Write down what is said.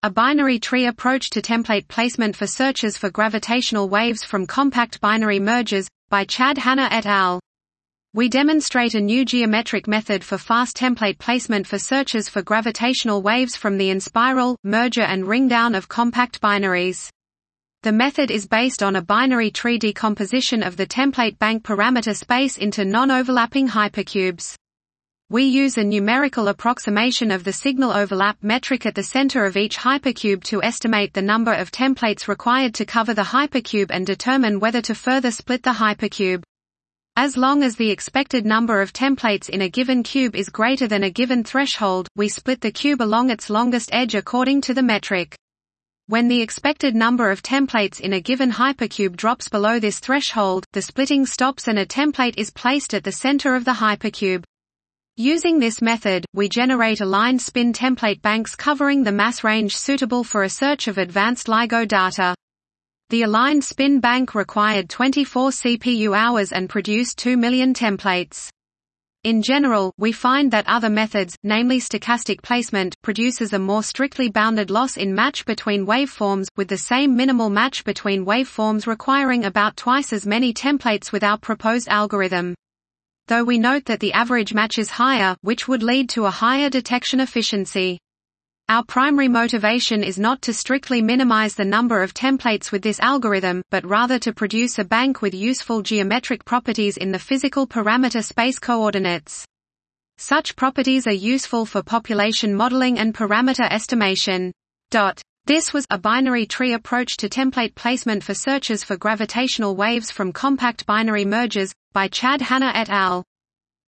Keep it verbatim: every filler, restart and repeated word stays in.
A binary tree approach to template placement for searches for gravitational waves from compact binary mergers, by Chad Hanna et al. We demonstrate a new geometric method for fast template placement for searches for gravitational waves from the inspiral, merger and ringdown of compact binaries. The method is based on a binary tree decomposition of the template bank parameter space into non-overlapping hypercubes. We use a numerical approximation of the signal overlap metric at the center of each hypercube to estimate the number of templates required to cover the hypercube and determine whether to further split the hypercube. As long as the expected number of templates in a given cube is greater than a given threshold, we split the cube along its longest edge according to the metric. When the expected number of templates in a given hypercube drops below this threshold, the splitting stops and a template is placed at the center of the hypercube. Using this method, we generate aligned spin template banks covering the mass range suitable for a search of advanced LIGO data. The aligned spin bank required twenty-four C P U hours and produced two million templates. In general, we find that other methods, namely stochastic placement, produces a more strictly bounded loss in match between waveforms, with the same minimal match between waveforms requiring about twice as many templates with our proposed algorithm. Though we note that the average match is higher, which would lead to a higher detection efficiency. Our primary motivation is not to strictly minimize the number of templates with this algorithm, but rather to produce a bank with useful geometric properties in the physical parameter space coordinates. Such properties are useful for population modeling and parameter estimation. This was a binary tree approach to template placement for searches for gravitational waves from compact binary mergers, by Chad Hanna et al.